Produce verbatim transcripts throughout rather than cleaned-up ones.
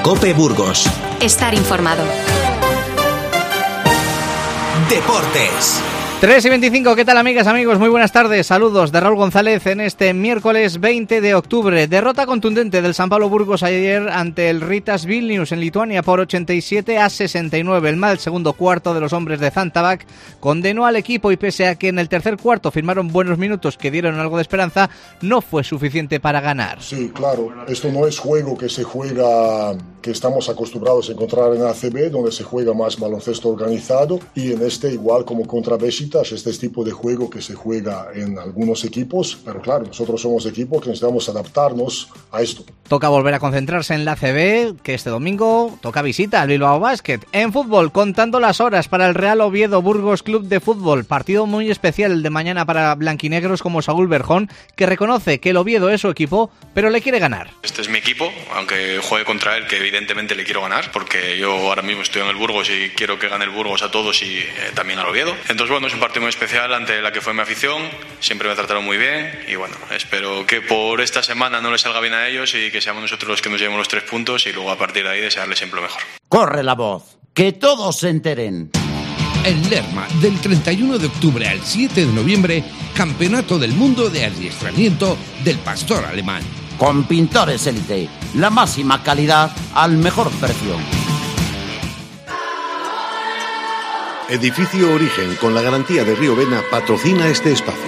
COPE Burgos. Estar informado. Deportes. tres y veinticinco, ¿qué tal amigas, amigos? Muy buenas tardes, saludos de Raúl González en este miércoles veinte de octubre. Derrota contundente del San Pablo Burgos ayer ante el Ritas Vilnius en Lituania por ochenta y siete a sesenta y nueve. El mal segundo cuarto de los hombres de Zantabac condenó al equipo y pese a que en el tercer cuarto firmaron buenos minutos que dieron algo de esperanza, no fue suficiente para ganar. Sí, claro, esto no es juego que se juega, que estamos acostumbrados a encontrar en A C B, donde se juega más baloncesto organizado, y en este igual como contra Beşiktaş, este tipo de juego que se juega en algunos equipos, pero claro, nosotros somos equipos que necesitamos adaptarnos a esto. Toca volver a concentrarse en la A C B, que este domingo toca visita al Bilbao Basket. En fútbol, contando las horas para el Real Oviedo Burgos Club de Fútbol, partido muy especial el de mañana para blanquinegros como Saúl Berjón, que reconoce que el Oviedo es su equipo, pero le quiere ganar. Este es mi equipo, aunque juegue contra él, que evidentemente le quiero ganar, porque yo ahora mismo estoy en el Burgos y quiero que gane el Burgos a todos y eh, también al Oviedo. Entonces bueno, es un partido muy especial ante la que fue mi afición, siempre me trataron muy bien y bueno, espero que por esta semana no les salga bien a ellos y que seamos nosotros los que nos llevemos los tres puntos y luego a partir de ahí desearles siempre lo mejor. Corre la voz, que todos se enteren. En Lerma, del treinta y uno de octubre al siete de noviembre, Campeonato del Mundo de Adiestramiento del Pastor Alemán. Con Pintores Élite, la máxima calidad al mejor precio. Edificio Origen, con la garantía de Río Vena, patrocina este espacio.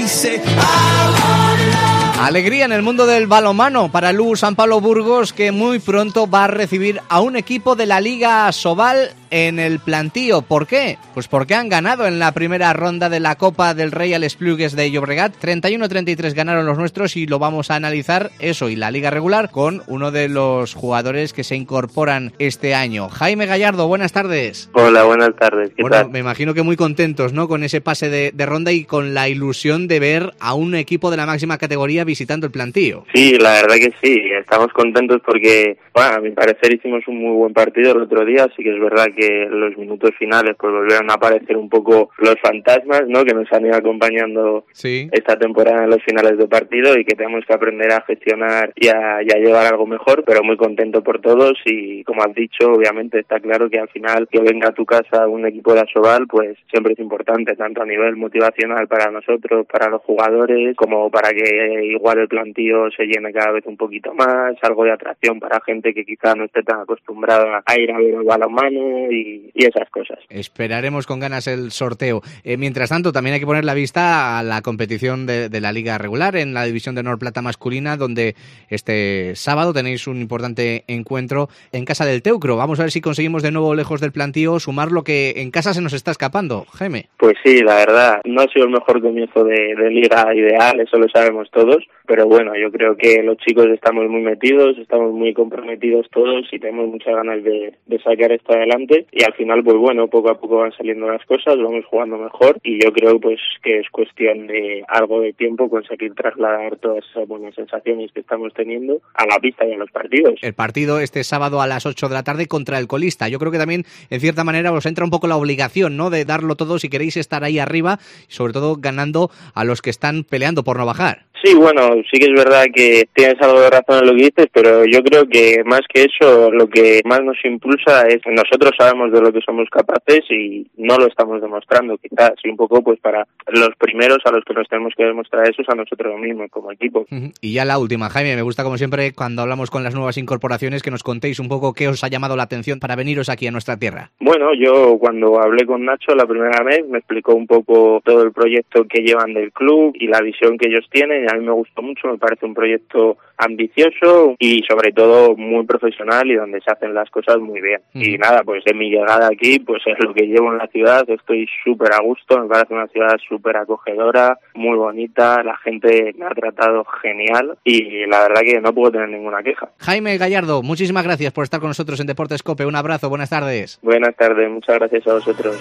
Alegría en el mundo del balonmano para el U San Pablo Burgos, que muy pronto va a recibir a un equipo de la Liga Asobal en el plantío. ¿Por qué? Pues porque han ganado en la primera ronda de la Copa del Rey al Esplugues de Llobregat. treinta y uno a treinta y tres ganaron los nuestros y lo vamos a analizar, eso y la liga regular, con uno de los jugadores que se incorporan este año. Jaime Gallardo, buenas tardes. Hola, buenas tardes. ¿Qué bueno, tal? Me imagino que muy contentos, ¿no? Con ese pase de, de ronda y con la ilusión de ver a un equipo de la máxima categoría visitando el plantío. Sí, la verdad que sí. Estamos contentos porque, bueno, a mi parecer hicimos un muy buen partido el otro día. Sí que es verdad que en los minutos finales pues volvieron a aparecer un poco los fantasmas, ¿no? Que nos han ido acompañando sí. esta temporada en los finales de partido y que tenemos que aprender a gestionar y a, y a llevar algo mejor, pero muy contento por todos y como has dicho, obviamente está claro que al final que venga a tu casa un equipo de Asobal pues siempre es importante, tanto a nivel motivacional para nosotros, para los jugadores, como para que igual el plantío se llene cada vez un poquito más, algo de atracción para gente que quizá no esté tan acostumbrada a ir a ver el balonmano y, y esas cosas. Esperaremos con ganas el sorteo. Eh, mientras tanto, también hay que poner la vista a la competición de, de la Liga Regular en la División de Honor Plata masculina, donde este sábado tenéis un importante encuentro en casa del Teucro. Vamos a ver si conseguimos de nuevo, lejos del plantío, sumar lo que en casa se nos está escapando. Jaime. Pues sí, la verdad, no ha sido el mejor comienzo de, de liga ideal, eso lo sabemos todos, pero bueno, yo creo que los chicos estamos muy metidos, estamos muy comprometidos todos y tenemos muchas ganas de, de sacar esto adelante y al final pues bueno, poco a poco van saliendo las cosas, vamos jugando mejor y yo creo pues que es cuestión de algo de tiempo conseguir trasladar todas esas buenas sensaciones que estamos teniendo a la pista y a los partidos. El partido este sábado a las ocho de la tarde contra el colista. Yo creo que también en cierta manera os entra un poco la obligación, ¿no?, de darlo todo si queréis estar ahí arriba y sobre todo ganando a los que están peleando por no bajar. Sí, bueno, sí que es verdad que tienes algo de razón en lo que dices, pero yo creo que más que eso, lo que más nos impulsa es que nosotros sabemos de lo que somos capaces y no lo estamos demostrando, quizás, y un poco pues para los primeros a los que nos tenemos que demostrar eso es a nosotros mismos como equipo. Uh-huh. Y ya la última, Jaime, me gusta como siempre cuando hablamos con las nuevas incorporaciones que nos contéis un poco qué os ha llamado la atención para veniros aquí a nuestra tierra. Bueno, yo cuando hablé con Nacho la primera vez me explicó un poco todo el proyecto que llevan del club y la visión que ellos tienen y a mí me gustó mucho, me parece un proyecto ambicioso y sobre todo muy profesional y donde se hacen las cosas muy bien. Uh-huh. Y nada, pues de mi llegada aquí, pues es lo que llevo en la ciudad, estoy súper a gusto, me parece una ciudad súper acogedora, muy bonita, la gente me ha tratado genial y la verdad que no puedo tener ninguna queja. Jaime Gallardo, muchísimas gracias por estar con nosotros en Deportes COPE, un abrazo, buenas tardes. Buenas tardes, muchas gracias a vosotros.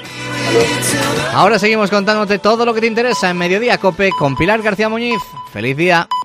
Ahora seguimos contándote todo lo que te interesa en Mediodía COPE con Pilar García Muñiz. ¡Feliz día!